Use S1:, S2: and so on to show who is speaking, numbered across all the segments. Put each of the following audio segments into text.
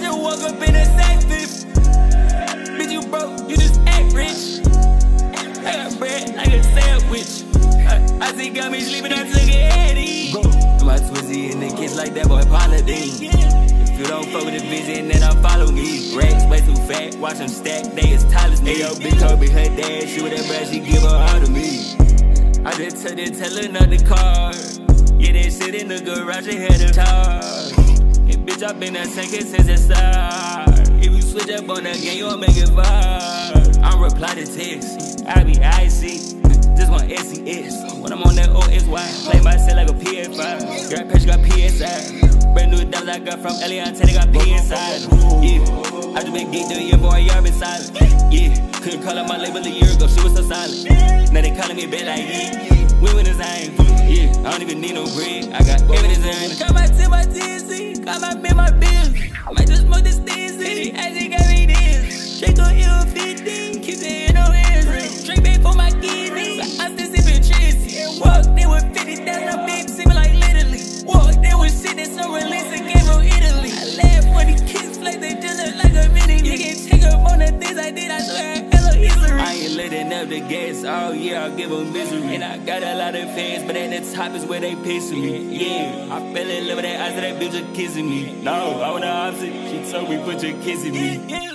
S1: just woke up in a sack fifth. Bitch, you broke, you just act rich. I got bread like a sandwich. I see got me sleeping, I took it Eddie. My Twizzy in the kids like that boy Polydine. If you don't fuck with the vision, then don't follow me. Racks way too fat, watch them stack, they as tall as me. Hey, yo, bitch Kobe, her dad, she with that bread, she give her all to me. I just took it, tell another car. Yeah, that shit in the garage, I had a charge. And bitch, I been that sinking since the start. If you switch up on that game, you gon' make it far. I'm reply to text, I be IC. Just want SES. When I'm on that OSY, play myself like a PS5. Girl, pressure got PSI. Brand new dollars I got from Eliante, they got P inside. Yeah, I just been geeked the year, boy, y'all been silent. Yeah, couldn't call out my label a year ago, she was so silent. Now they calling me back like, yeah, we win the same. Yeah, I don't even need no bread, I got evidence in it. Got my T, my TNC, got my B, my bills. Might just smoke this TNC, I just got me this. Drink on Hill 50, keep it in no hands. Drink back for my kidney, but I still sippin' Trizzy. Walked in with 50,000, a baby sippin' like literally. Walked in with shit that's some release that came from Italy. I laugh for these kids like they just look like a mini. You can't take up on the things I did, I swear hella history. I ain't letting up the gas, all year I'll give them misery. And I got a lot of fans, but at the top is where they pissing me. Yeah, I fell in love with that, I said that bitch was kissing me. No, I was the opposite, she told me put your kiss in me.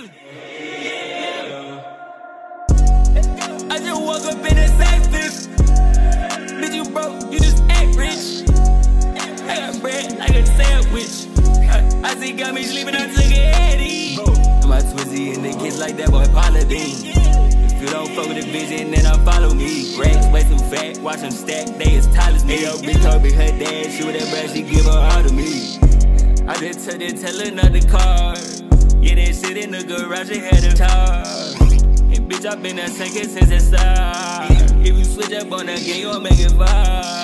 S1: I just woke up in a sack fifth. Bitch, you broke, you just act rich. I got bread like a sandwich. I see got me sleeping, I took it Eddie. My Twizzy in the kids like that boy Polydine. If you don't fuck with the vision, then don't follow me. Racks way too fat, watch them stack, they as tall as me. Hey, yo, bitch Kobe, her dad, she with that bread, she give her all to me. I just took it, tell another car. Yeah, that shit in the garage, I had a charge. Bitch, I been that sinking since the start. If you switch up on that game, you gon' make it far.